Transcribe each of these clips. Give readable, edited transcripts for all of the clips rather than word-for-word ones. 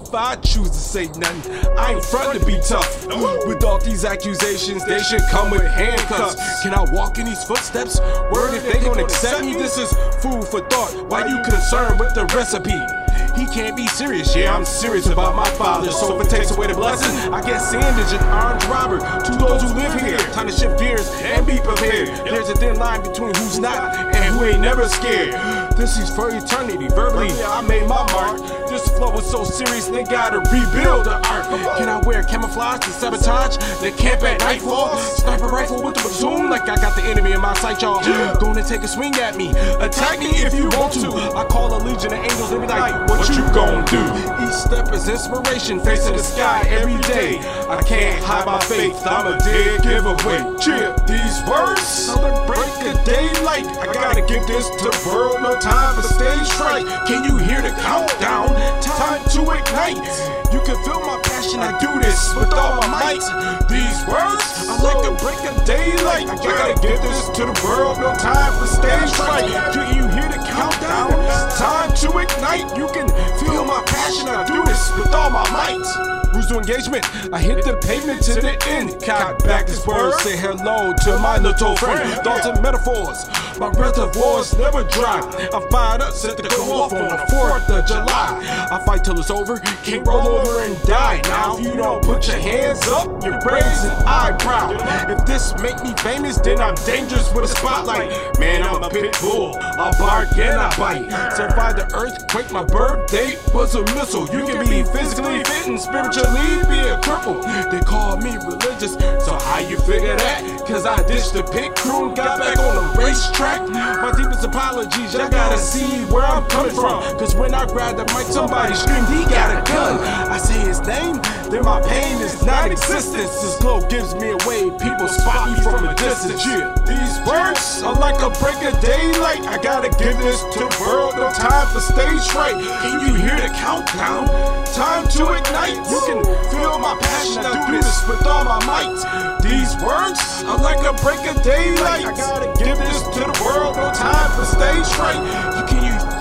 if I choose to say nothing. I ain't front to be tough. With all these accusations, they should come with handcuffs. Can I walk in these footsteps? Word if they gon' accept me? This is food for thought. Why you concerned with the recipe? He can't be serious, yeah, I'm serious about my father. So if it takes away the blessing, I get sandwich and armed robber. To those who live here, time to shift gears and be prepared. There's a thin line between who's not and who ain't never scared. This is for eternity, verbally I made my mark. This flow is so serious, they gotta rebuild the art. Can I wear camouflage to sabotage the camp at nightfall? Sniper rifle with the platoon, like I got the enemy in my sight, y'all. Gonna take a swing at me, attack me if you want to. I call a legion of angels, they be like, what you gon' do? Each step is inspiration, facing the sky every day. I can't hide my faith, I'm a dead giveaway. Cheer, these words celebrate the daylight. I gotta give this to the world, no time for stage fright. Can you hear the countdown? Time to ignite. You can feel my passion, I do this with all my might. These words are like a break of daylight. I gotta give this to the world, no time for stage fright. Can you hear the countdown? Time to ignite. You can feel my passion, I do this with all my might. Rules to engagement, I hit the pavement to the end. Cock back this word, say hello to my little friend. Thoughts and metaphors, my reservoirs never dry. I'm fired up, set to go off on the 4th of July. I fight till it's over, can't roll over and die. Now if you don't put your hands up, you're raising eyebrow. If this make me famous, then I'm dangerous with a spotlight. Man, I'm a pit bull, I bark and I bite. Survived the earthquake, my birthday was a missile. You can be physically fit and spiritually be a cripple. They call me religious, so how you figure that? Cause I ditched the pit crew and got back on the racetrack. My deepest apologies, y'all gotta see where I'm coming from. Cause when I grab the mic, somebody screamed, he got a gun. I say his name, then my pain is non-existent. This glow gives me away, people spot me from a distance. Yeah, these words are like a break of daylight. I gotta give this to the world, no time for stage fright. Can you hear the countdown? Time to ignite. You can feel my passion, I do this with all my might. These words are like a break of daylight. I gotta give this to the world, no time for stage fright.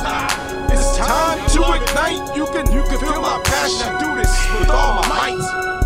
It's time to ignite. You can feel my passion, I do this with all my might.